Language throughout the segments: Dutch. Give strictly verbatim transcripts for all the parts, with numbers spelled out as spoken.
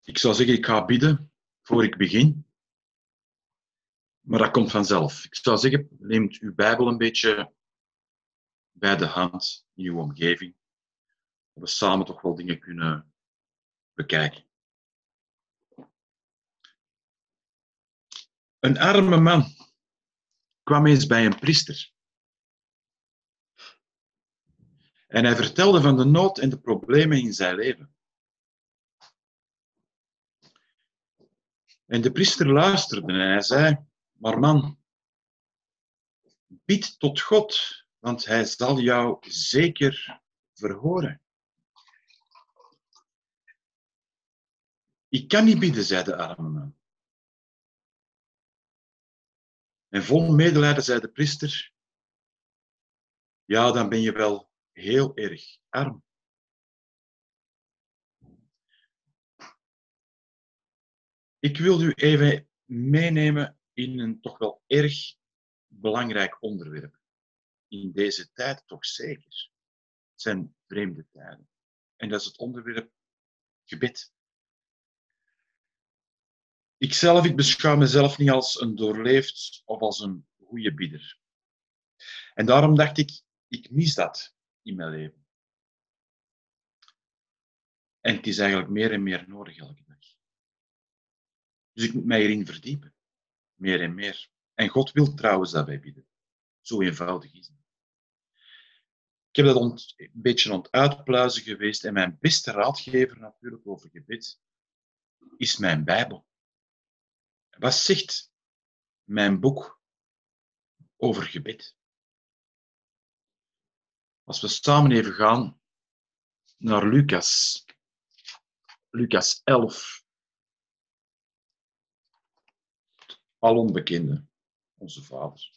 Ik zou zeggen, ik ga bidden voor ik begin. Maar dat komt vanzelf. Ik zou zeggen, neemt uw Bijbel een beetje bij de hand in uw omgeving. Dat we samen toch wel dingen kunnen bekijken. Een arme man kwam eens bij een priester. En hij vertelde van de nood en de problemen in zijn leven. En de priester luisterde en hij zei, maar man, bid tot God, want hij zal jou zeker verhoren. Ik kan niet bidden, zei de arme man. En vol medelijden zei de priester, ja, dan ben je wel heel erg arm. Ik wil u even meenemen in een toch wel erg belangrijk onderwerp. In deze tijd toch zeker. Het zijn vreemde tijden. En dat is het onderwerp gebed. Ikzelf, ik beschouw mezelf niet als een doorleefd of als een goede bidder. En daarom dacht ik, ik mis dat in mijn leven. En het is eigenlijk meer en meer nodig elke dag. Dus ik moet mij erin verdiepen. Meer en meer. En God wil trouwens dat wij bidden. Zo eenvoudig is het. Ik heb dat ont, een beetje aan het uitpluizen geweest. En mijn beste raadgever natuurlijk over gebed is mijn Bijbel. Wat zegt mijn boek over gebed? Als we samen even gaan naar Lucas. Lucas elf. Al onbekende, onze Vader.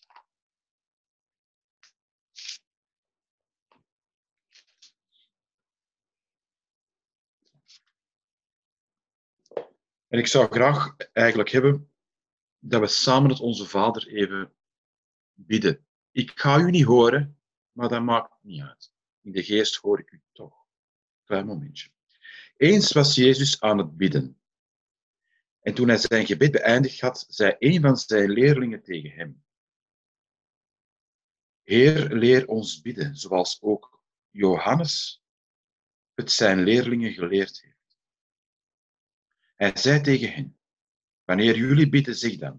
En ik zou graag eigenlijk hebben dat we samen het Onze Vader even bidden. Ik ga u niet horen, maar dat maakt niet uit. In de geest hoor ik u toch. Klein momentje. Eens was Jezus aan het bidden. En toen hij zijn gebed beëindigd had, zei een van zijn leerlingen tegen hem: Heer, leer ons bidden, zoals ook Johannes het zijn leerlingen geleerd heeft. Hij zei tegen hen: Wanneer jullie bidden, zeg dan: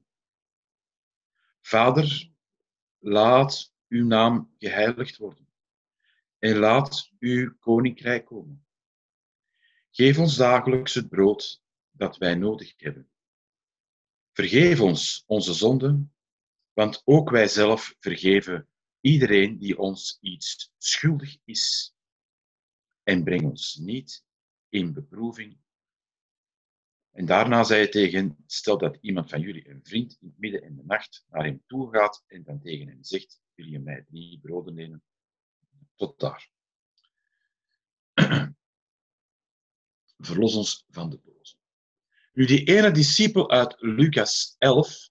Vader, laat uw naam geheiligd worden en laat uw koninkrijk komen. Geef ons dagelijks het brood dat wij nodig hebben. Vergeef ons onze zonden, want ook wij zelf vergeven iedereen die ons iets schuldig is. En breng ons niet in beproeving. En daarna zei hij tegen hen: Stel dat iemand van jullie een vriend in het midden in de nacht naar hem toe gaat en dan tegen hem zegt: Wil je mij drie broden nemen? Tot daar. Verlos ons van de boze. Nu, die ene discipel uit Lucas elf,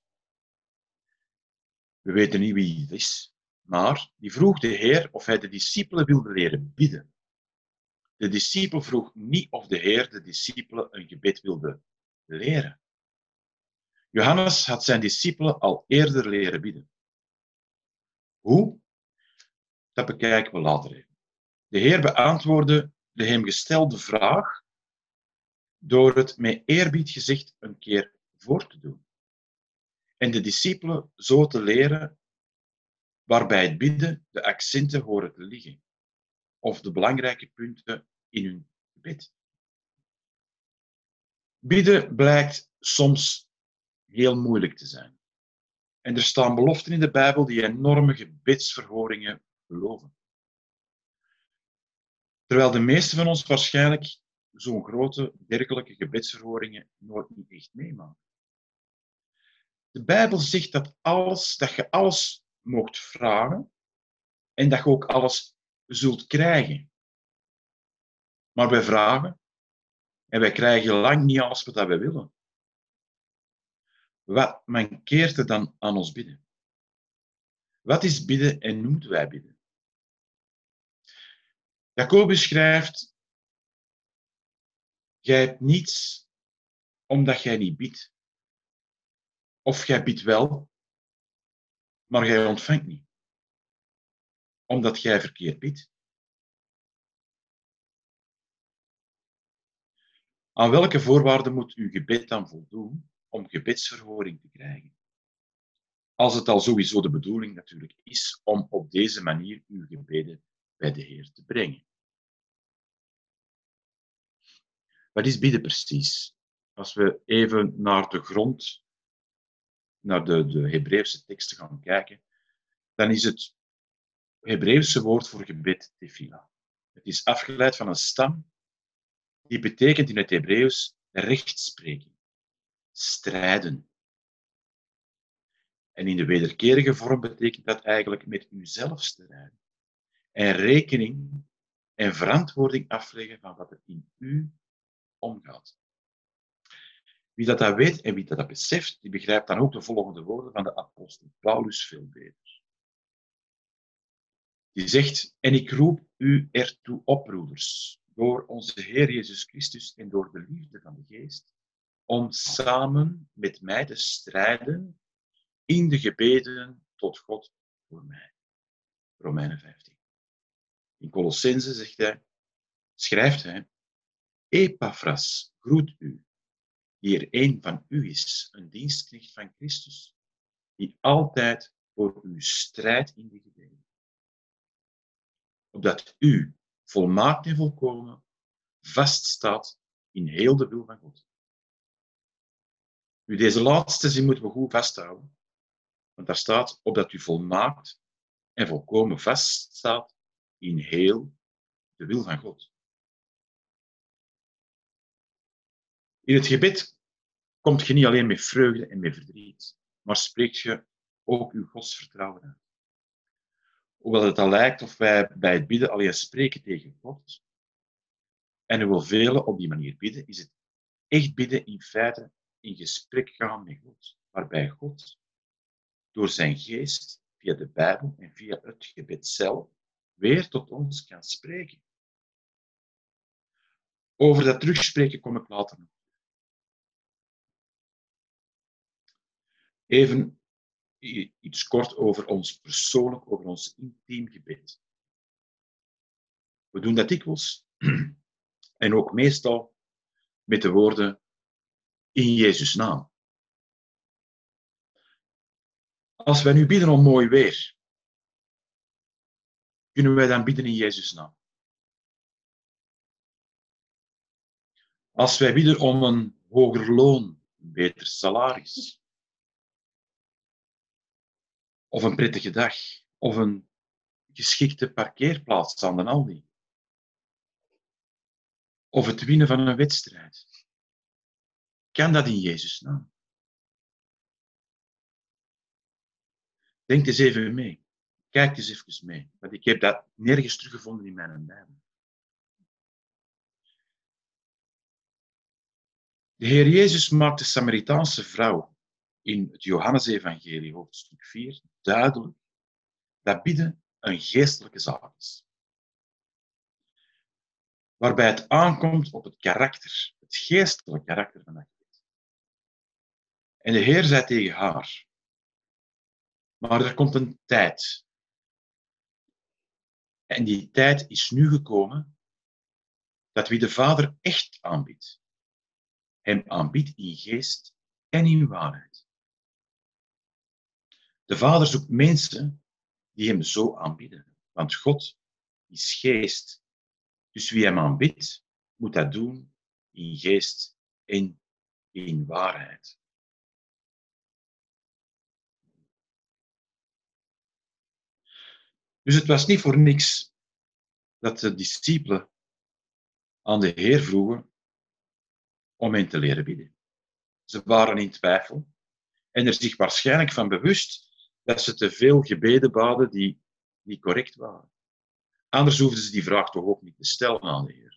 we weten niet wie het is, maar die vroeg de Heer of hij de discipelen wilde leren bidden. De discipel vroeg niet of de Heer de discipelen een gebed wilde leren. Johannes had zijn discipelen al eerder leren bidden. Hoe? Dat bekijken we later even. De Heer beantwoordde de hem gestelde vraag door het met eerbied gezegd een keer voor te doen. En de discipelen zo te leren waarbij het bidden de accenten horen te liggen, of de belangrijke punten in hun gebed. Bidden blijkt soms heel moeilijk te zijn. En er staan beloften in de Bijbel die enorme gebedsverhoringen beloven. Terwijl de meesten van ons waarschijnlijk zo'n grote, dergelijke gebedsverhoringen nooit niet echt meemaken. De Bijbel zegt dat, alles, dat je alles moogt vragen en dat je ook alles zult krijgen. Maar wij vragen en wij krijgen lang niet alles wat wij willen. Wat mankeert er dan aan ons bidden? Wat is bidden en hoe moeten wij bidden? Jacobus schrijft: Gij hebt niets omdat jij niet bidt. Of jij bidt wel, maar jij ontvangt niet. Omdat jij verkeerd bidt. Aan welke voorwaarden moet uw gebed dan voldoen om gebedsverhoring te krijgen? Als het al sowieso de bedoeling natuurlijk is om op deze manier uw gebeden bij de Heer te brengen. Wat is bidden precies? Als we even naar de grond, naar de, de Hebreeuwse teksten gaan kijken, dan is het Hebreeuwse woord voor gebed tefila. Het is afgeleid van een stam die betekent in het Hebreeuws rechtspreken, strijden. En in de wederkerige vorm betekent dat eigenlijk met uzelf strijden. En rekening en verantwoording afleggen van wat er in u omgaat. Wie dat, dat weet en wie dat, dat beseft, die begrijpt dan ook de volgende woorden van de apostel Paulus veel beter. Die zegt, en ik roep u ertoe op, broeders, door onze Heer Jezus Christus en door de liefde van de Geest, om samen met mij te strijden in de gebeden tot God voor mij. Romeinen vijftien. In Colossense zegt hij, schrijft hij, Epaphras groet u, die er een van u is, een dienstknecht van Christus, die altijd voor u strijdt in de gebeden. Opdat u, volmaakt en volkomen, vaststaat in heel de wil van God. Nu, deze laatste zin moeten we goed vasthouden, want daar staat, opdat u volmaakt en volkomen vaststaat in heel de wil van God. In het gebed komt je niet alleen met vreugde en met verdriet, maar spreekt je ook uw godsvertrouwen uit. Hoewel het al lijkt of wij bij het bidden alleen spreken tegen God, en hoewel velen op die manier bidden, is het echt bidden in feite in gesprek gaan met God, waarbij God door zijn geest, via de Bijbel en via het gebed zelf, weer tot ons kan spreken. Over dat terugspreken kom ik later nog. Even iets kort over ons persoonlijk, over ons intiem gebed. We doen dat dikwijls en ook meestal met de woorden in Jezus' naam. Als wij nu bidden om mooi weer, kunnen wij dan bidden in Jezus' naam. Als wij bidden om een hoger loon, een beter salaris, of een prettige dag, of een geschikte parkeerplaats aan de Aldi, of het winnen van een wedstrijd, kan dat in Jezus' naam. Denk eens even mee. Kijk eens even mee. Want ik heb dat nergens teruggevonden in mijn Bijbel. De Heer Jezus maakt de Samaritaanse vrouw in het Johannesevangelie, hoofdstuk vier, duidelijk dat bidden een geestelijke zaak is. Waarbij het aankomt op het karakter, het geestelijke karakter van dat gebed. En de Heer zei tegen haar, maar er komt een tijd. En die tijd is nu gekomen dat wie de Vader echt aanbidt, hem aanbidt in geest en in waarheid. De Vader zoekt mensen die hem zo aanbidden, want God is geest. Dus wie hem aanbidt, moet dat doen in geest en in waarheid. Dus het was niet voor niks dat de discipelen aan de Heer vroegen om hen te leren bidden. Ze waren in twijfel en er zich waarschijnlijk van bewust dat ze te veel gebeden baden die niet correct waren. Anders hoefden ze die vraag toch ook niet te stellen aan de Heer.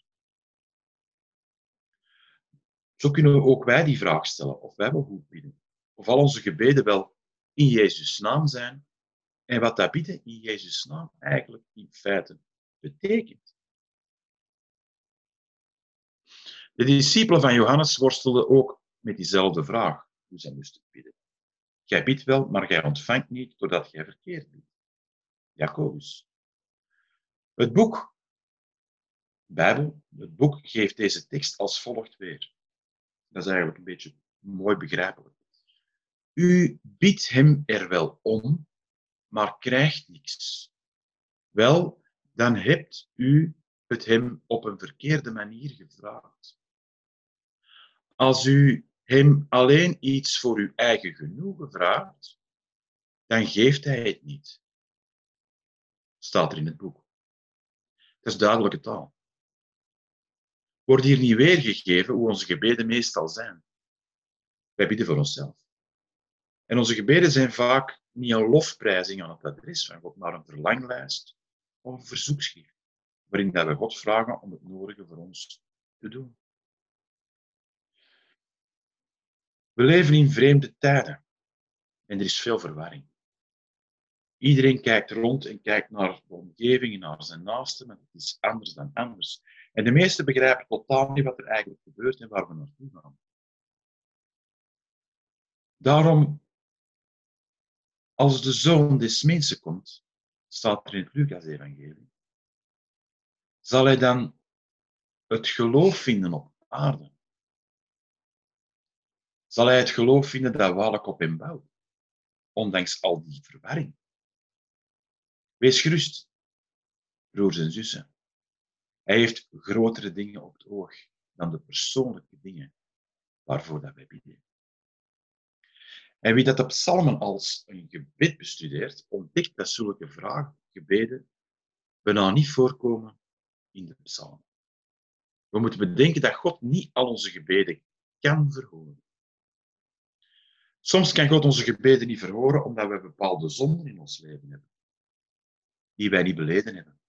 Zo kunnen we ook wij die vraag stellen, of wij wel goed bidden. Of al onze gebeden wel in Jezus' naam zijn en wat dat bidden in Jezus' naam eigenlijk in feite betekent. De discipelen van Johannes worstelden ook met diezelfde vraag. Dus hij moest bidden. Jij bidt wel, maar jij ontvangt niet doordat jij verkeerd bidt. Jacobus. Het boek, Bijbel, het boek geeft deze tekst als volgt weer. Dat is eigenlijk een beetje mooi begrijpelijk. U biedt hem er wel om, maar krijgt niks. Wel, dan hebt u het hem op een verkeerde manier gevraagd. Als u hem alleen iets voor uw eigen genoegen vraagt, dan geeft hij het niet. Staat er in het boek. Dat is duidelijke taal. Wordt hier niet weergegeven hoe onze gebeden meestal zijn. Wij bidden voor onszelf. En onze gebeden zijn vaak niet een lofprijzing aan het adres van God, maar een verlanglijst of een verzoekschrift, waarin we God vragen om het nodige voor ons te doen. We leven in vreemde tijden en er is veel verwarring. Iedereen kijkt rond en kijkt naar de omgeving en naar zijn naasten, maar het is anders dan anders. En de meesten begrijpen totaal niet wat er eigenlijk gebeurt en waar we naartoe gaan. Daarom, als de Zoon des Mensen komt, staat er in het Lucas-evangelie, zal hij dan het geloof vinden op aarde? Zal hij het geloof vinden dat waarlijk op hem bouwt, ondanks al die verwarring? Wees gerust, broers en zussen. Hij heeft grotere dingen op het oog dan de persoonlijke dingen waarvoor dat wij bidden. En wie dat de psalmen als een gebed bestudeert, ontdekt dat zulke vragen, gebeden, bijna niet voorkomen in de psalmen. We moeten bedenken dat God niet al onze gebeden kan verhoren. Soms kan God onze gebeden niet verhoren omdat we bepaalde zonden in ons leven hebben, die wij niet beleden hebben.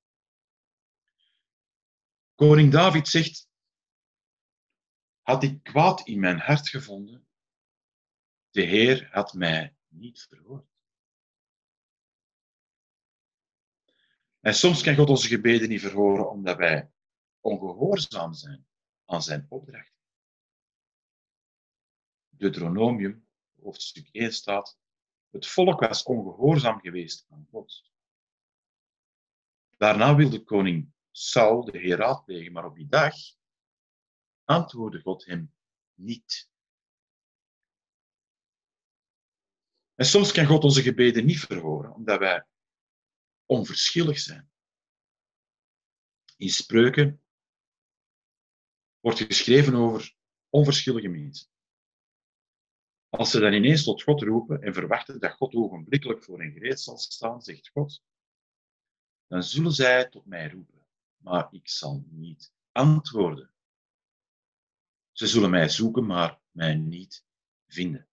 Koning David zegt, had ik kwaad in mijn hart gevonden, de Heer had mij niet verhoord. En soms kan God onze gebeden niet verhoren omdat wij ongehoorzaam zijn aan zijn opdracht. Deuteronomium, hoofdstuk één staat, het volk was ongehoorzaam geweest aan God. Daarna wilde koning Saul de Heer raadplegen, maar op die dag antwoordde God hem niet. En soms kan God onze gebeden niet verhoren, omdat wij onverschillig zijn. In Spreuken wordt geschreven over onverschillige mensen. Als ze dan ineens tot God roepen en verwachten dat God ogenblikkelijk voor hen gereed zal staan, zegt God, dan zullen zij tot mij roepen, maar ik zal niet antwoorden. Ze zullen mij zoeken, maar mij niet vinden.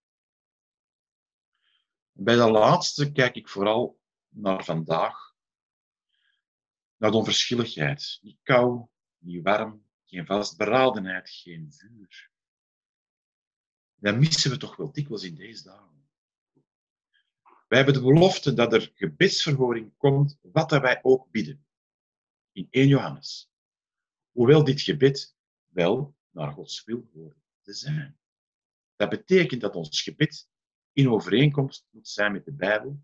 Bij dat laatste kijk ik vooral naar vandaag, naar de onverschilligheid. Niet kou, niet warm, geen vastberadenheid, geen vuur. Dat missen we toch wel dikwijls in deze dagen. Wij hebben de belofte dat er gebedsverhoring komt, wat dat wij ook bidden. In één Johannes. Hoewel dit gebed wel naar Gods wil hoort te zijn. Dat betekent dat ons gebed in overeenkomst moet zijn met de Bijbel,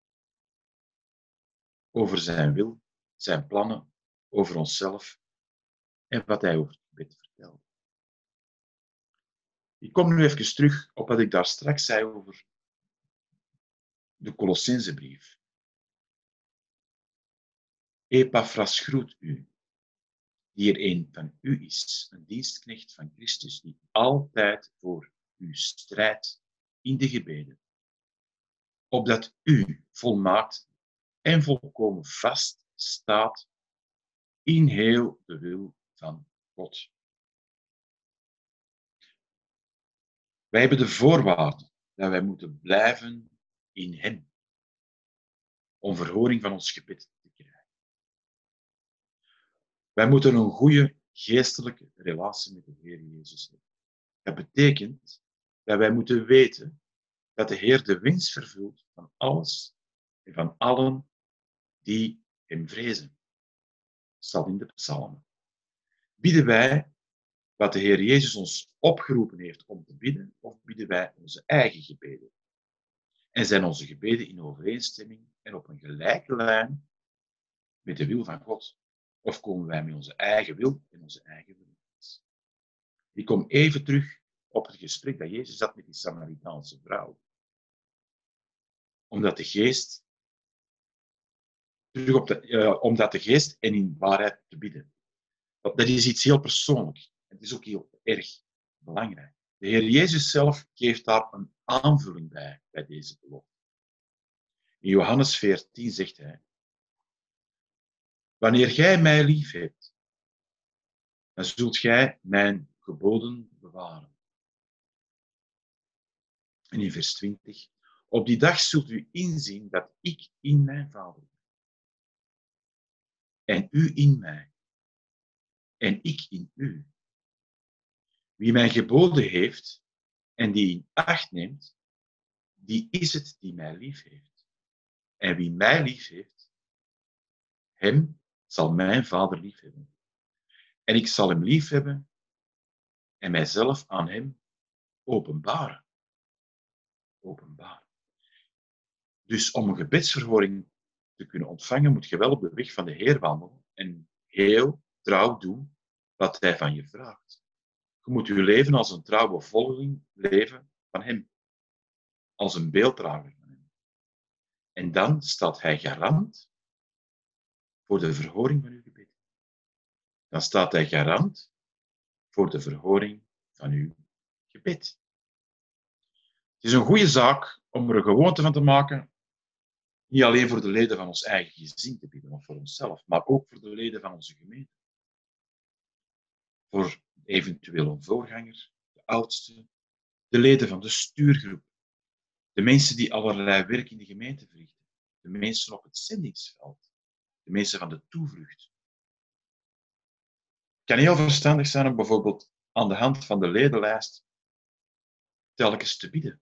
over zijn wil, zijn plannen, over onszelf en wat hij over het gebed vertelt. Ik kom nu even terug op wat ik daar straks zei over de Colossensebrief. Epaphras groet u, die er een van u is, een dienstknecht van Christus, die altijd voor u strijdt in de gebeden, opdat u volmaakt en volkomen vast staat in heel de wil van God. Wij hebben de voorwaarde dat wij moeten blijven in hem, om verhoring van ons gebed te krijgen. Wij moeten een goede geestelijke relatie met de Heer Jezus hebben. Dat betekent dat wij moeten weten dat de Heer de wens vervult van alles en van allen die hem vrezen. Dat staat in de psalmen. Bidden wij wat de Heer Jezus ons opgeroepen heeft om te bidden, wij onze eigen gebeden. En zijn onze gebeden in overeenstemming en op een gelijke lijn met de wil van God? Of komen wij met onze eigen wil en onze eigen wil? Ik kom even terug op het gesprek dat Jezus had met die Samaritaanse vrouw. Omdat de geest, terug op de, uh, omdat de geest en in waarheid te bidden. Dat, dat is iets heel persoonlijks. Het is ook heel erg belangrijk. De Heer Jezus zelf geeft daar een aanvulling bij, bij deze belofte. In Johannes veertien zegt hij: wanneer gij mij lief hebt, dan zult gij mijn geboden bewaren. En in vers twintig: op die dag zult u inzien dat ik in mijn Vader ben. En u in mij. En ik in u. Wie mijn geboden heeft en die in acht neemt, die is het die mij lief heeft. En wie mij lief heeft, hem zal mijn Vader lief hebben. En ik zal hem lief hebben en mijzelf aan hem openbaren. Openbaren. Dus om een gebedsverhoring te kunnen ontvangen, moet je wel op de weg van de Heer wandelen en heel trouw doen wat hij van je vraagt. Je moet je leven als een trouwe volgeling leven van hem. Als een beelddrager van hem. En dan staat hij garant voor de verhoring van uw gebed. Dan staat hij garant voor de verhoring van uw gebed. Het is een goede zaak om er een gewoonte van te maken, niet alleen voor de leden van ons eigen gezin te bidden, of voor onszelf, maar ook voor de leden van onze gemeente. Voor eventueel een voorganger, de oudste, de leden van de stuurgroep, de mensen die allerlei werk in de gemeente verrichten, de mensen op het zendingsveld, de mensen van de toevlucht. Het kan heel verstandig zijn om bijvoorbeeld aan de hand van de ledenlijst telkens te bidden.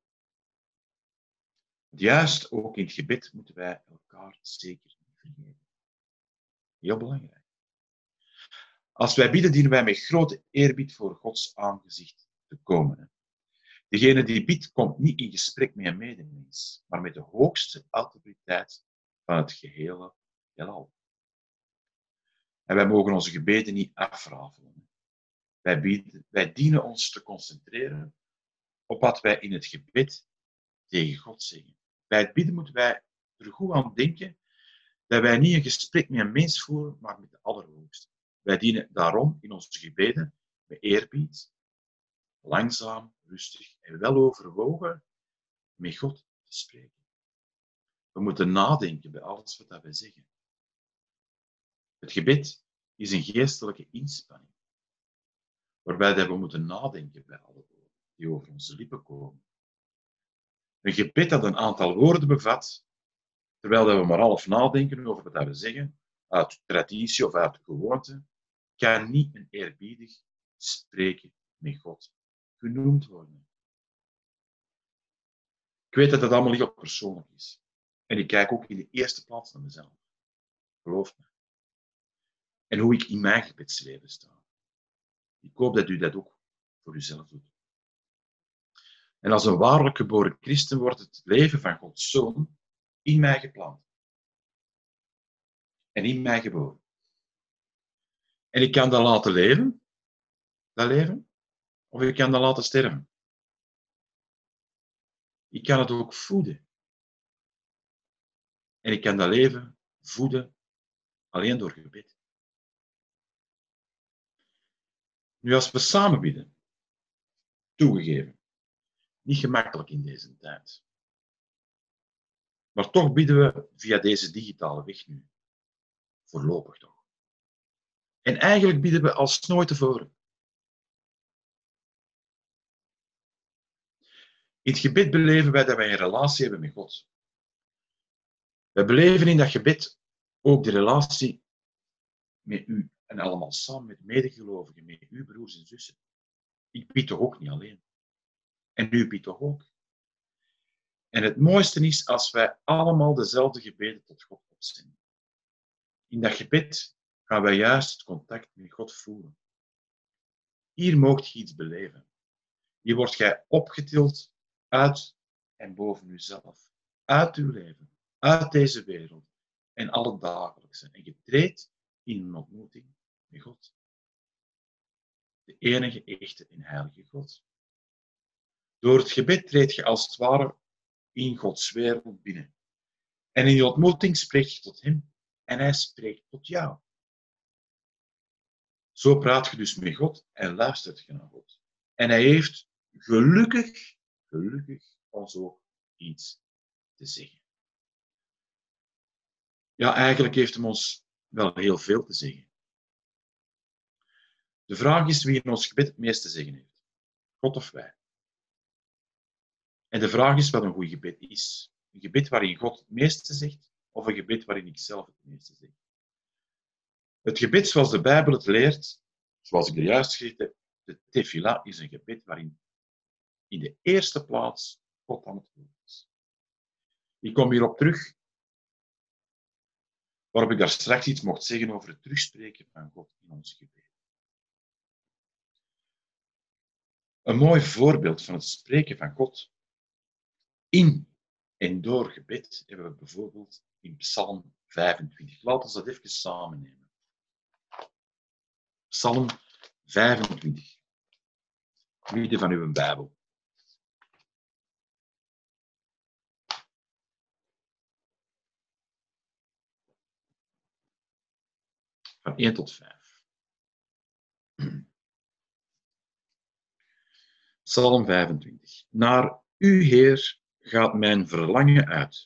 Juist ook in het gebed moeten wij elkaar zeker niet vergeten. Heel belangrijk. Als wij bidden, dienen wij met grote eerbied voor Gods aangezicht te komen. Degene die bidt, komt niet in gesprek met een medemens, maar met de hoogste autoriteit van het gehele heelal. En wij mogen onze gebeden niet afrafelen. Wij, bieden, wij dienen ons te concentreren op wat wij in het gebed tegen God zeggen. Bij het bidden moeten wij er goed aan denken dat wij niet een gesprek met een mens voeren, maar met de Allerhoogste. Wij dienen daarom in onze gebeden met eerbied, langzaam, rustig en wel overwogen met God te spreken. We moeten nadenken bij alles wat wij zeggen. Het gebed is een geestelijke inspanning, waarbij we moeten nadenken bij alle woorden die over onze lippen komen. Een gebed dat een aantal woorden bevat, terwijl we maar half nadenken over wat we zeggen, uit traditie of uit gewoonte, kan niet een eerbiedig spreken met God genoemd worden. Ik weet dat dat allemaal heel persoonlijk is. En ik kijk ook in de eerste plaats naar mezelf. Geloof me. En hoe ik in mijn gebedsleven sta. Ik hoop dat u dat ook voor uzelf doet. En als een waarlijk geboren christen wordt het leven van Gods Zoon in mij geplant. En in mij geboren. En ik kan dat laten leven, dat leven, of ik kan dat laten sterven. Ik kan het ook voeden. En ik kan dat leven voeden alleen door gebed. Nu, als we samen bidden, toegegeven, niet gemakkelijk in deze tijd. Maar toch bidden we via deze digitale weg nu. Voorlopig toch. En eigenlijk bidden we als nooit tevoren. In het gebed beleven wij dat wij een relatie hebben met God. We beleven in dat gebed ook de relatie met u en allemaal samen met medegelovigen, met uw broers en zussen. Ik bid toch ook niet alleen. En u bidt toch ook. En het mooiste is als wij allemaal dezelfde gebeden tot God opzenden. In dat gebed gaan wij juist het contact met God voelen. Hier moogt je iets beleven. Hier wordt jij opgetild uit en boven uzelf, uit uw leven, uit deze wereld en al het dagelijkse. En je treedt in een ontmoeting met God. De enige echte en heilige God. Door het gebed treed je als het ware in Gods wereld binnen. En in die ontmoeting spreek je tot hem en hij spreekt tot jou. Zo praat je dus met God en luistert je naar God. En hij heeft gelukkig, gelukkig ons ook iets te zeggen. Ja, eigenlijk heeft hem ons wel heel veel te zeggen. De vraag is wie in ons gebed het meest te zeggen heeft. God of wij? En de vraag is wat een goed gebed is. Een gebed waarin God het meeste zegt, of een gebed waarin ik zelf het meeste zeg. Het gebed zoals de Bijbel het leert, zoals ik er juist gezegd heb, de tefillah is een gebed waarin in de eerste plaats God aan het woord is. Ik kom hierop terug, waarop ik daar straks iets mocht zeggen over het terugspreken van God in ons gebed. Een mooi voorbeeld van het spreken van God in en door gebed hebben we bijvoorbeeld in Psalm vijfentwintig. Laten we dat even samen nemen. Psalm vijfentwintig. Midden van uw Bijbel. Van één tot vijf. Psalm vijfentwintig. Naar u, Heer, gaat mijn verlangen uit.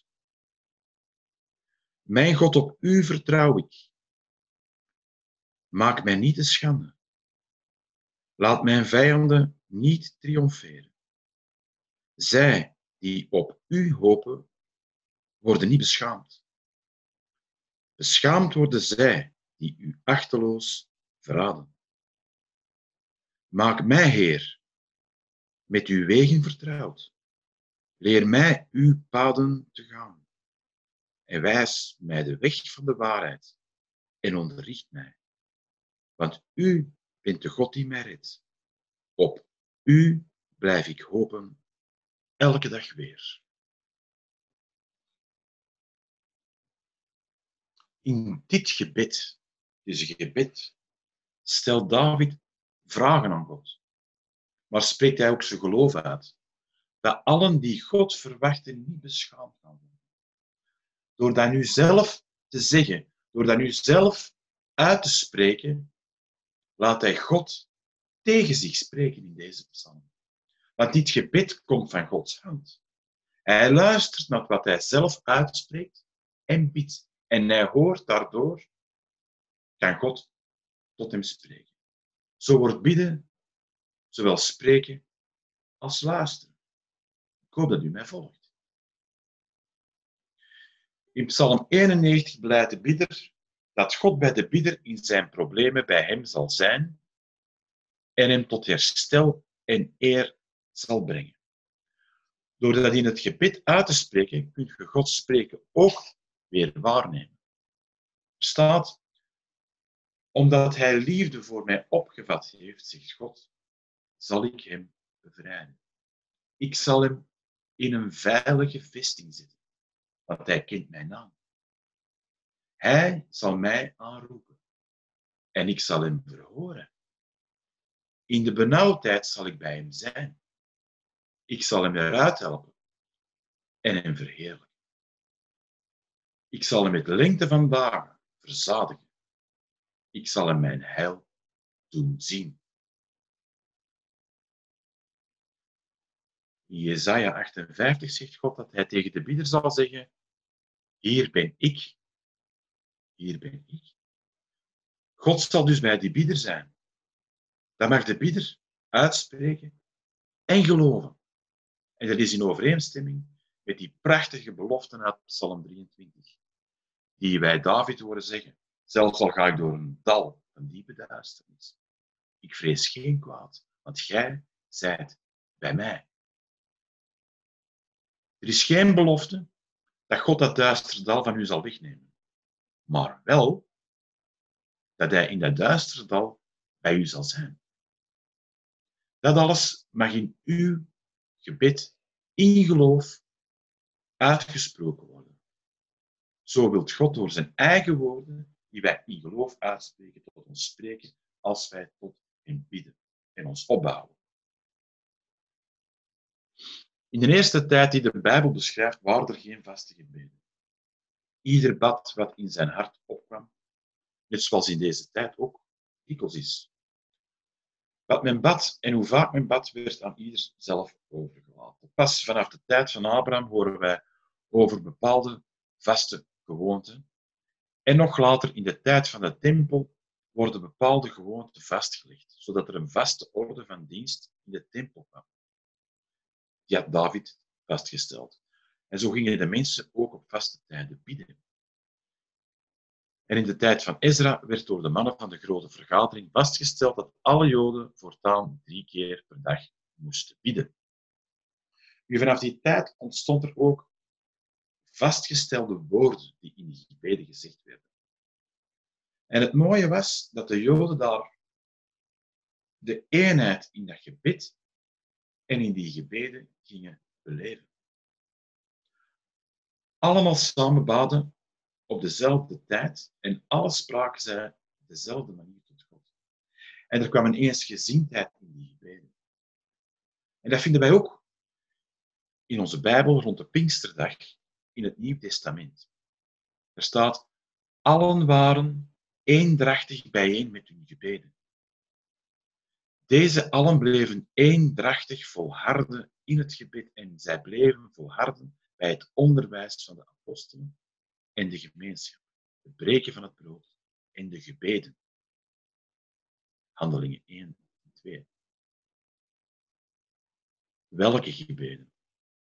Mijn God, op u vertrouw ik. Maak mij niet te schande. Laat mijn vijanden niet triomferen. Zij die op u hopen, worden niet beschaamd. Beschaamd worden zij die u achteloos verraden. Maak mij, Heer, met uw wegen vertrouwd. Leer mij uw paden te gaan. En wijs mij de weg van de waarheid en onderricht mij. Want u bent de God die mij redt. Op u blijf ik hopen, elke dag weer. In dit gebed, dus een gebed, stelt David vragen aan God. Maar spreekt hij ook zijn geloof uit. Dat allen die God verwachten niet beschaamd gaan worden. Door dat nu zelf te zeggen, door dat nu zelf uit te spreken, laat hij God tegen zich spreken in deze psalm. Want dit gebed komt van Gods hand. Hij luistert naar wat hij zelf uitspreekt en bidt. En hij hoort daardoor, kan God tot hem spreken. Zo wordt bidden zowel spreken als luisteren. Ik hoop dat u mij volgt. In Psalm eenennegentig beleidt de bidder dat God bij de bidder in zijn problemen bij hem zal zijn en hem tot herstel en eer zal brengen. Door dat in het gebed uit te spreken, kun je God spreken ook weer waarnemen. Er staat, omdat hij liefde voor mij opgevat heeft, zegt God, zal ik hem bevrijden. Ik zal hem in een veilige vesting zetten, want hij kent mijn naam. Hij zal mij aanroepen en ik zal hem verhoren. In de benauwdheid zal ik bij hem zijn. Ik zal hem eruit helpen en hem verheerlijken. Ik zal hem met lengte van dagen verzadigen. Ik zal hem mijn heil doen zien. In Jesaja achtenvijftig zegt God dat hij tegen de bidder zal zeggen, hier ben ik, hier ben ik. God zal dus bij die bidder zijn. Dat mag de bidder uitspreken en geloven. En dat is in overeenstemming met die prachtige beloften uit Psalm drieëntwintig, die wij David horen zeggen, zelfs al ga ik door een dal van diepe duisternis. Ik vrees geen kwaad, want gij zijt bij mij. Er is geen belofte dat God dat duistere dal van u zal wegnemen, maar wel dat hij in dat duistere dal bij u zal zijn. Dat alles mag in uw gebed in geloof uitgesproken worden. Zo wil God door zijn eigen woorden, die wij in geloof uitspreken, tot ons spreken, als wij tot hem bidden en ons opbouwen. In de eerste tijd die de Bijbel beschrijft, waren er geen vaste gebeden. Ieder bad wat in zijn hart opkwam, net zoals in deze tijd ook dikwijls is. Wat men bad en hoe vaak men bad, werd aan ieder zelf overgelaten. Pas vanaf de tijd van Abraham horen wij over bepaalde vaste gewoonten. En nog later, in de tijd van de tempel, worden bepaalde gewoonten vastgelegd, zodat er een vaste orde van dienst in de tempel kwam. Die had David vastgesteld. En zo gingen de mensen ook op vaste tijden bidden. En in de tijd van Ezra werd door de mannen van de grote vergadering vastgesteld dat alle Joden voortaan drie keer per dag moesten bidden. Nu, vanaf die tijd ontstond er ook vastgestelde woorden die in die gebeden gezegd werden. En het mooie was dat de Joden daar de eenheid in dat gebed en in die gebeden gingen beleven. Allemaal samen baden op dezelfde tijd en alles spraken zij op dezelfde manier tot God. En er kwam een eensgezindheid in die gebeden. En dat vinden wij ook in onze Bijbel rond de Pinksterdag in het Nieuw Testament. Er staat, allen waren eendrachtig bijeen met hun gebeden. Deze allen bleven eendrachtig volharden in het gebed en zij bleven volharden bij het onderwijs van de apostelen en de gemeenschap, het breken van het brood en de gebeden. Handelingen één en twee. Welke gebeden?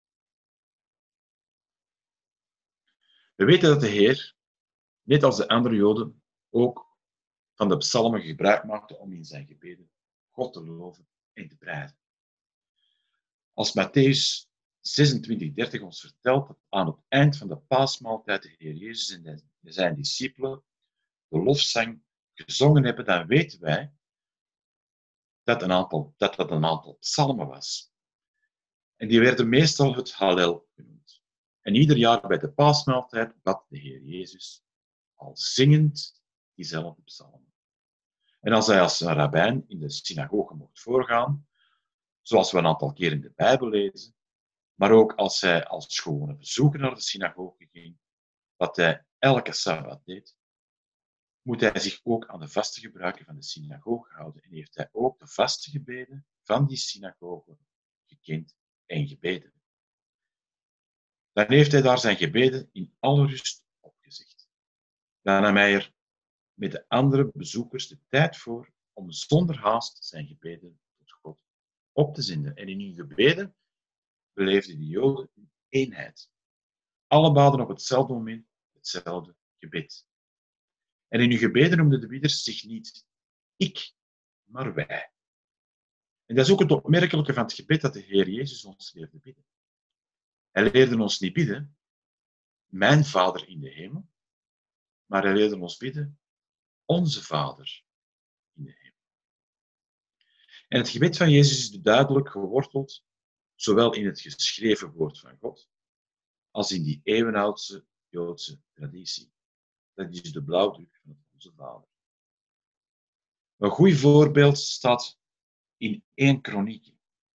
We weten dat de Heer, net als de andere Joden, ook van de psalmen gebruik maakte om in zijn gebeden God te loven en te prijzen. Als Mattheüs zesentwintig dertig ons vertelt dat aan het eind van de paasmaaltijd de Heer Jezus en zijn discipelen de lofzang gezongen hebben, dan weten wij dat, een aantal, dat dat een aantal psalmen was. En die werden meestal het Hallel genoemd. En ieder jaar bij de paasmaaltijd bad de Heer Jezus al zingend diezelfde psalmen. En als hij als een rabbijn in de synagoge mocht voorgaan, zoals we een aantal keer in de Bijbel lezen, maar ook als hij als gewone bezoeker naar de synagoge ging, wat hij elke sabbat deed, moet hij zich ook aan de vaste gebruiken van de synagoge houden en heeft hij ook de vaste gebeden van die synagoge gekend en gebeden. Dan heeft hij daar zijn gebeden in alle rust opgezegd. Dan nam hij er met de andere bezoekers de tijd voor om zonder haast zijn gebeden tot God op te zenden. En in hun gebeden beleefden de Joden een eenheid. Alle baden op hetzelfde moment hetzelfde gebed. En in hun gebeden noemden de bidders zich niet ik, maar wij. En dat is ook het opmerkelijke van het gebed dat de Heer Jezus ons leerde bidden. Hij leerde ons niet bidden, mijn Vader in de hemel, maar hij leerde ons bidden, onze Vader in de hemel. En het gebed van Jezus is duidelijk geworteld, zowel in het geschreven woord van God, als in die eeuwenoudse Joodse traditie. Dat is de blauwdruk van onze Vader. Een goed voorbeeld staat in één Kronieken.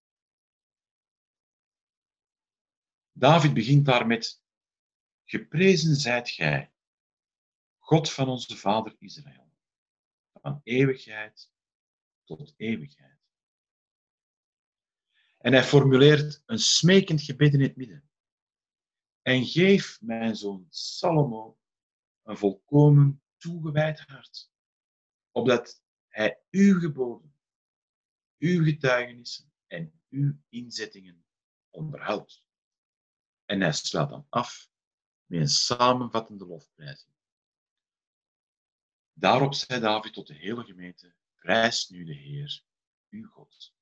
David begint daar met: geprezen zijt gij, God van onze vader Israël, van eeuwigheid tot eeuwigheid. En hij formuleert een smekend gebed in het midden. En geef mijn zoon Salomo een volkomen toegewijd hart, opdat hij uw geboden, uw getuigenissen en uw inzettingen onderhoudt. En hij sluit dan af met een samenvattende lofprijzing. Daarop zei David tot de hele gemeente: prijs nu de Heer, uw God.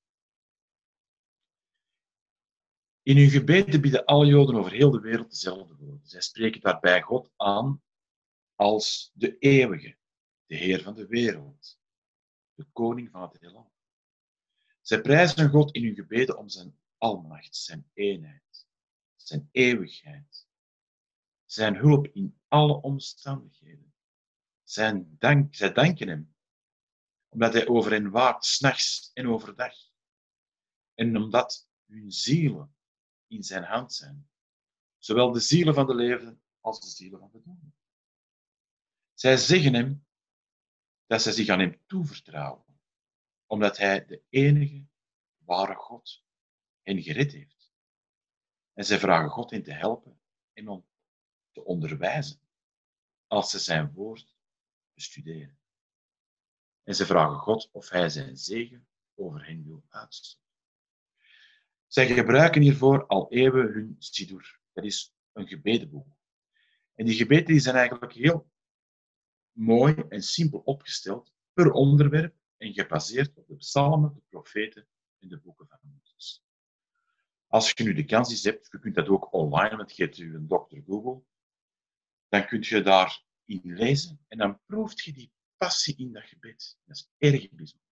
In hun gebeden bieden alle Joden over heel de wereld dezelfde woorden. Zij spreken daarbij God aan als de eeuwige, de Heer van de wereld, de koning van het heelal. Zij prijzen God in hun gebeden om zijn almacht, zijn eenheid, zijn eeuwigheid, zijn hulp in alle omstandigheden. Zijn dank, zij danken hem, omdat hij over hen waakt, 's nachts en overdag. En omdat hun zielen in zijn hand zijn, zowel de zielen van de levenden als de zielen van de doden. Zij zeggen hem dat zij zich aan hem toevertrouwen, omdat hij de enige ware God hen gered heeft. En zij vragen God hen te helpen en om te onderwijzen als ze zijn woord bestuderen. En ze vragen God of hij zijn zegen over hen wil uitstorten. Zij gebruiken hiervoor al eeuwen hun Siddur. Dat is een gebedenboek. En die gebeden die zijn eigenlijk heel mooi en simpel opgesteld per onderwerp en gebaseerd op de psalmen, de profeten en de boeken van Mozes. Als je nu de kans eens hebt, je kunt dat ook online, want je hebt een dokter Google, dan kun je daarin lezen en dan proeft je die passie in dat gebed. Dat is erg bijzonder.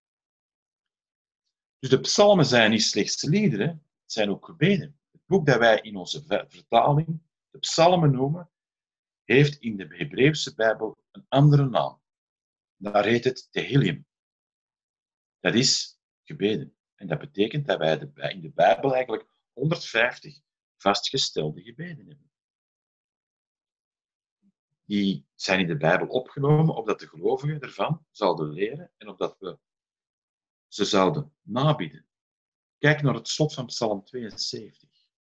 Dus de psalmen zijn niet slechts liederen, het zijn ook gebeden. Het boek dat wij in onze vertaling de psalmen noemen, heeft in de Hebreeuwse Bijbel een andere naam. Daar heet het Tehillim. Dat is gebeden. En dat betekent dat wij in de Bijbel eigenlijk honderdvijftig vastgestelde gebeden hebben. Die zijn in de Bijbel opgenomen opdat de gelovigen ervan zouden leren en opdat we ze zouden nabidden. Kijk naar het slot van Psalm tweeënzeventig.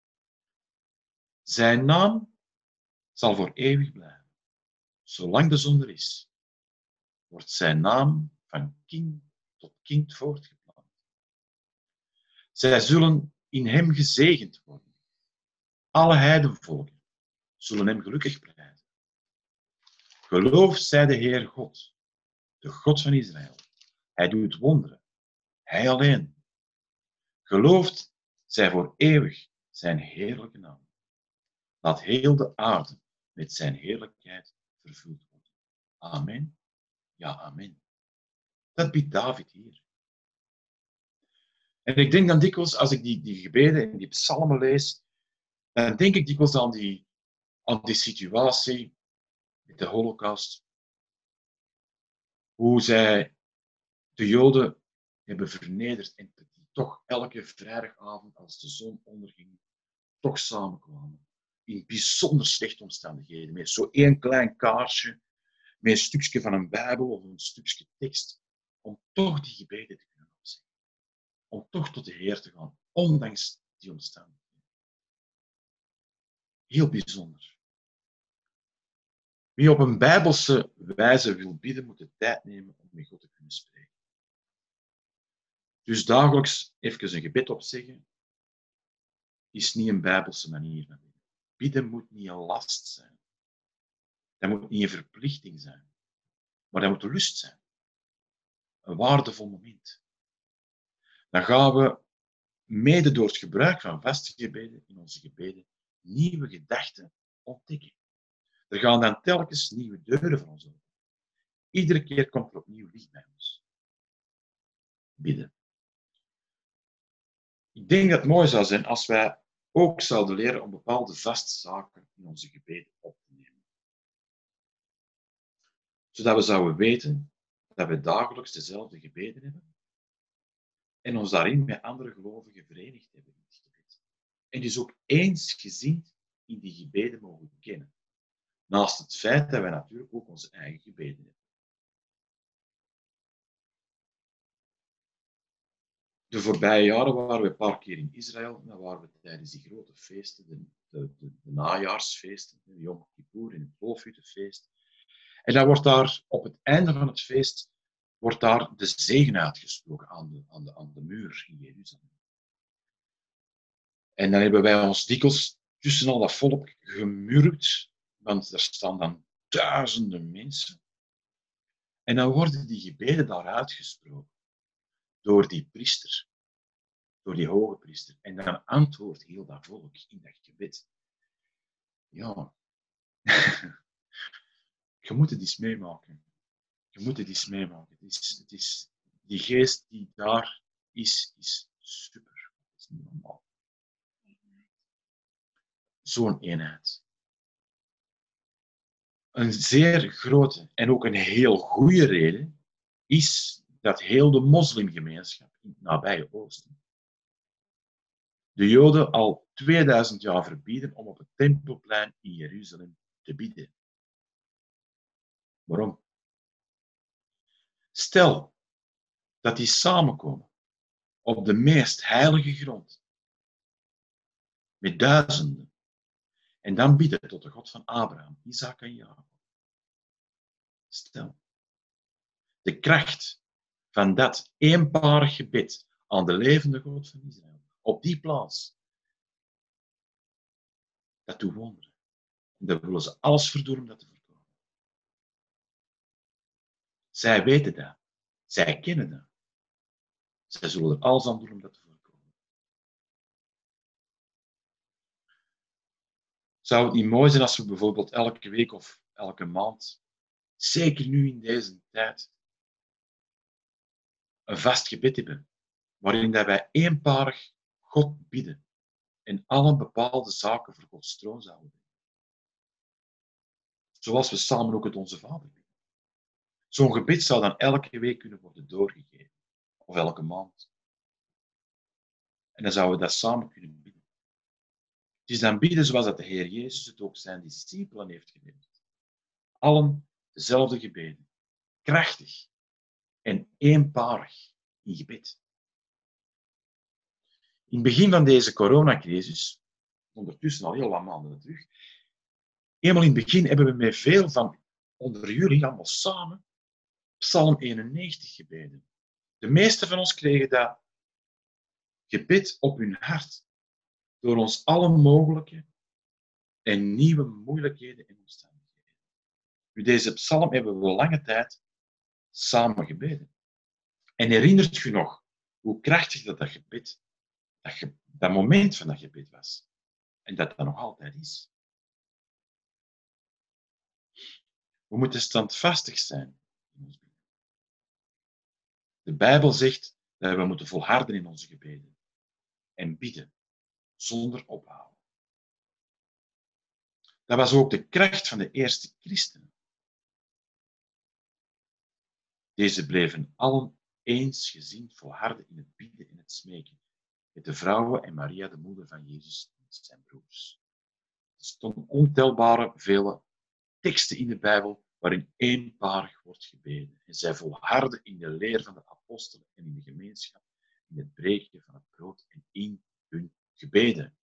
Zijn naam zal voor eeuwig blijven. Zolang de zon er is, wordt zijn naam van kind tot kind voortgeplant. Zij zullen in hem gezegend worden. Alle heidenvolken zullen hem gelukkig prijzen. Geloof zij de Heer God, de God van Israël. Hij doet wonderen. Hij alleen. Gelooft zij voor eeuwig zijn heerlijke naam. Laat heel de aarde met zijn heerlijkheid vervuld worden. Amen. Ja, amen. Dat biedt David hier. En ik denk dan dikwijls, als ik die, die gebeden en die psalmen lees, dan denk ik dikwijls aan die, aan die situatie met de Holocaust. Hoe zij de Joden hebben vernederd en die toch elke vrijdagavond, als de zon onderging, toch samenkwamen. In bijzonder slechte omstandigheden. Met zo één klein kaarsje, met een stukje van een Bijbel of een stukje tekst. Om toch die gebeden te kunnen opzeggen. Om toch tot de Heer te gaan, ondanks die omstandigheden. Heel bijzonder. Wie op een bijbelse wijze wil bidden, moet de tijd nemen om met God te kunnen spreken. Dus dagelijks even een gebed opzeggen, is niet een bijbelse manier van bidden. Bidden moet niet een last zijn. Dat moet niet een verplichting zijn. Maar dat moet een lust zijn. Een waardevol moment. Dan gaan we, mede door het gebruik van vaste gebeden, in onze gebeden, nieuwe gedachten ontdekken. Er gaan dan telkens nieuwe deuren voor ons open. Iedere keer komt er opnieuw licht bij ons. Bidden. Ik denk dat het mooi zou zijn als wij ook zouden leren om bepaalde vaste zaken in onze gebeden op te nemen. Zodat we zouden weten dat we dagelijks dezelfde gebeden hebben en ons daarin met andere gelovigen verenigd hebben in het gebed. En dus ook eensgezind in die gebeden mogen kennen. Naast het feit dat wij natuurlijk ook onze eigen gebeden hebben. De voorbije jaren waren we een paar keer in Israël. Dan waren we tijdens die grote feesten, de, de, de, de najaarsfeesten, de Yom Kippur en het Loofhuttenfeest. En dan wordt daar op het einde van het feest wordt daar de zegen uitgesproken aan de, aan de, aan de muur in Jeruzalem. En dan hebben wij ons dikwijls tussen al dat volk gemurkt, want er staan dan duizenden mensen. En dan worden die gebeden daar uitgesproken door die priester, door die hoge priester. En dan antwoordt heel dat volk in dat gebed. Ja, je moet het eens meemaken. Je moet het eens meemaken. Het is, het is, die geest die daar is, is super. Dat is niet normaal. zo'n eenheid. Een zeer grote en ook een heel goede reden is dat heel de moslimgemeenschap in het nabije Oosten de Joden al tweeduizend jaar verbieden om op het Tempelplein in Jeruzalem te bidden. Waarom? Stel dat die samenkomen op de meest heilige grond met duizenden en dan bidden tot de God van Abraham, Isaac en Jacob. Stel, de kracht van dat eenparig gebed aan de levende God van Israël op die plaats, dat doet wonderen. En daar willen ze alles voor doen om dat te voorkomen. Zij weten dat. Zij kennen dat. Zij zullen er alles aan doen om dat te voorkomen. Zou het niet mooi zijn als we bijvoorbeeld elke week of elke maand, zeker nu in deze tijd, een vast gebed hebben, waarin dat wij eenparig God bidden en alle bepaalde zaken voor Gods troon zouden doen. Zoals we samen ook het Onze Vader bidden. Zo'n gebed zou dan elke week kunnen worden doorgegeven, of elke maand. En dan zouden we dat samen kunnen bidden. Het is dan bidden zoals dat de Heer Jezus het ook zijn discipelen heeft geleerd. Allen dezelfde gebeden, krachtig en eenparig in gebed. In het begin van deze coronacrisis, ondertussen al heel wat maanden terug, eenmaal in het begin hebben we met veel van onder jullie allemaal samen Psalm eenennegentig gebeden. De meesten van ons kregen dat gebed op hun hart door ons alle mogelijke en nieuwe moeilijkheden en omstandigheden. Nu, deze psalm hebben we lange tijd samen gebeden. En herinnert je nog hoe krachtig dat, dat gebed, dat, ge, dat moment van dat gebed was? En dat dat nog altijd is. We moeten standvastig zijn in ons bidden. De Bijbel zegt dat we moeten volharden in onze gebeden en bidden zonder ophouden. Dat was ook de kracht van de eerste christenen. Deze bleven allen eensgezind volharden in het bidden en het smeken, met de vrouwen en Maria, de moeder van Jezus en zijn broers. Er stonden ontelbare vele teksten in de Bijbel waarin eenparig wordt gebeden. En zij volharden in de leer van de apostelen en in de gemeenschap, in het breken van het brood en in hun gebeden.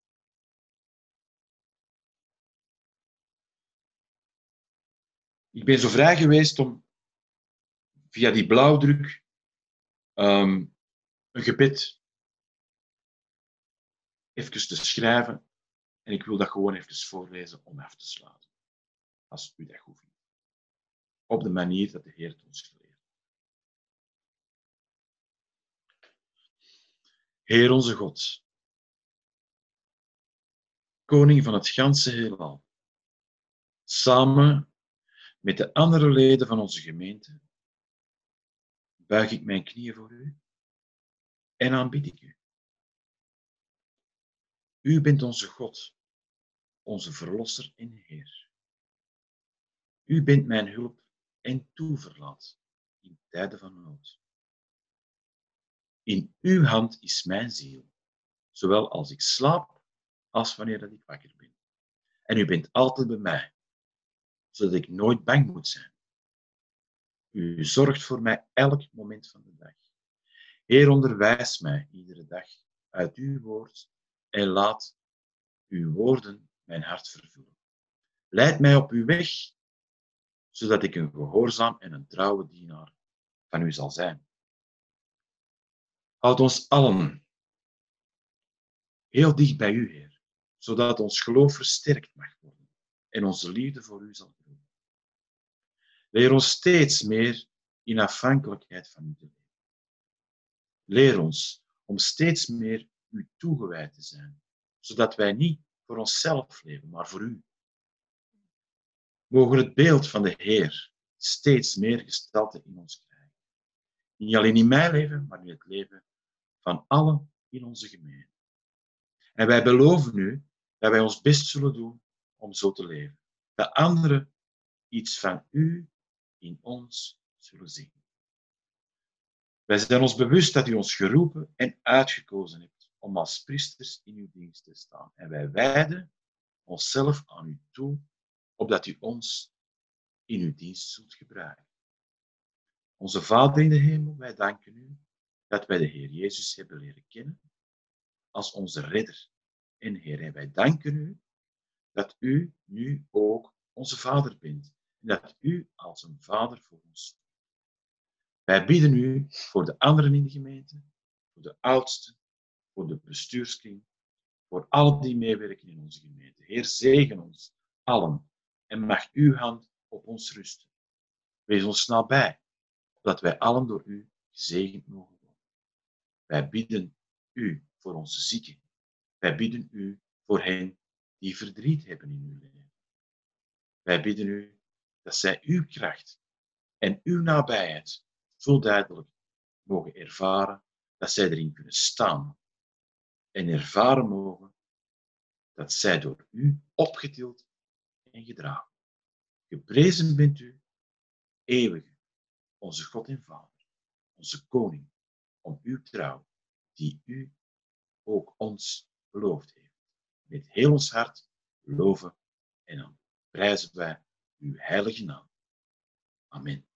Ik ben zo vrij geweest om via die blauwdruk um, een gebed even te schrijven. En ik wil dat gewoon even voorlezen om af te sluiten. Als u dat goed vindt. Op de manier dat de Heer het ons geleerd heeft. Heer onze God, koning van het ganse heelal, samen met de andere leden van onze gemeente, buig ik mijn knieën voor u en aanbid ik u. U bent onze God, onze Verlosser en Heer. U bent mijn hulp en toeverlaat in tijden van nood. In uw hand is mijn ziel, zowel als ik slaap als wanneer dat ik wakker ben. En u bent altijd bij mij, zodat ik nooit bang moet zijn. U zorgt voor mij elk moment van de dag. Heer, onderwijs mij iedere dag uit uw woord en laat uw woorden mijn hart vervullen. Leid mij op uw weg, zodat ik een gehoorzaam en een trouwe dienaar van u zal zijn. Houd ons allen heel dicht bij u, Heer, zodat ons geloof versterkt mag worden en onze liefde voor u zal groeien. Leer ons steeds meer in afhankelijkheid van u te leven. Leer ons om steeds meer u toegewijd te zijn, zodat wij niet voor onszelf leven, maar voor u. Mogen het beeld van de Heer steeds meer gestalte in ons krijgen. Niet alleen in mijn leven, maar in het leven van allen in onze gemeente. En wij beloven u dat wij ons best zullen doen om zo te leven. Dat anderen iets van u in ons zullen zien. Wij zijn ons bewust dat u ons geroepen en uitgekozen hebt om als priesters in uw dienst te staan. En wij wijden onszelf aan u toe, opdat u ons in uw dienst zult gebruiken. Onze Vader in de hemel, wij danken u dat wij de Heer Jezus hebben leren kennen als onze redder en Heer. En wij danken u dat u nu ook onze Vader bent en dat u als een Vader voor ons. Wij bidden u voor de anderen in de gemeente, voor de oudsten, voor de bestuurskring, voor allen die meewerken in onze gemeente. Heer, zegen ons allen en mag uw hand op ons rusten. Wees ons nabij, dat wij allen door u gezegend mogen worden. Wij bidden u voor onze zieken. Wij bidden u voor hen die verdriet hebben in uw leven. Wij bidden u dat zij uw kracht en uw nabijheid zo duidelijk mogen ervaren, dat zij erin kunnen staan en ervaren mogen dat zij door u opgetild en gedragen. Geprezen bent u, eeuwige, onze God en Vader, onze Koning, om uw trouw, die u ook ons beloofd heeft. Met heel ons hart loven en dan prijzen wij uw heilige naam. Amen.